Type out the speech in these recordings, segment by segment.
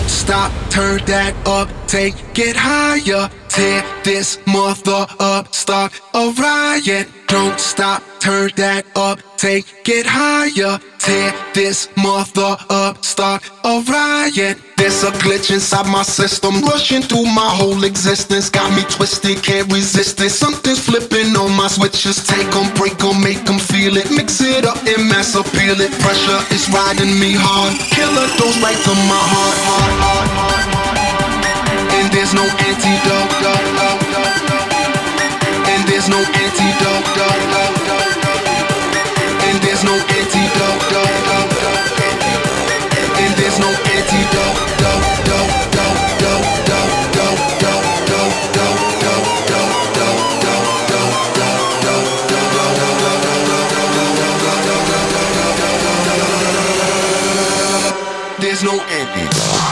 Don't stop, turn that up, take it higher. Tear this mother up, start a riot. Don't stop, turn that up, take it higher. Tear this mother up, start a riot. There's a glitch inside my system, rushing through my whole existence. Got me twisted, can't resist it. Something's flipping on my switches. Take 'em, break 'em, make 'em feel it. Mix it up and mass appeal it. Pressure is riding me hard. Killer dose right to my heart, heart, heart, heart, heart. And there's no antidote, and there's no antidote, and there's no antidote, and there's no antidote. There's no antidote.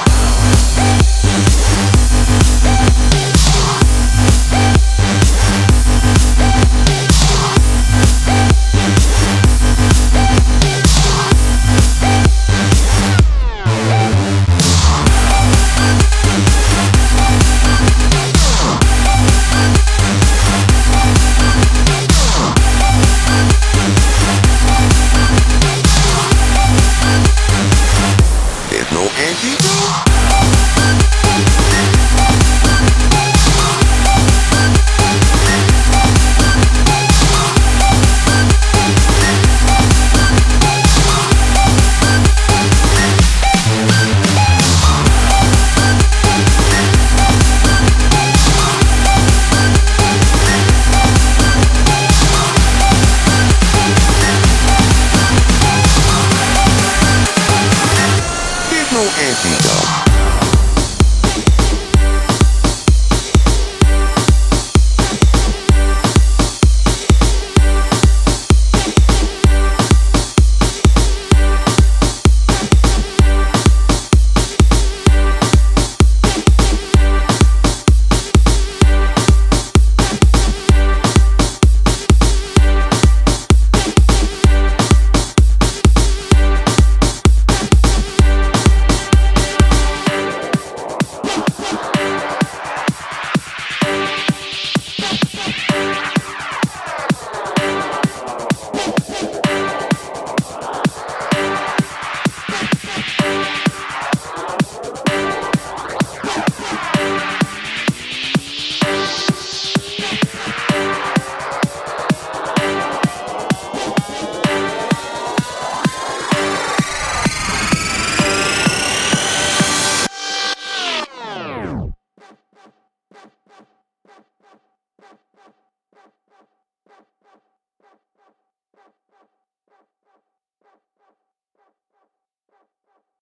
There's no antidote.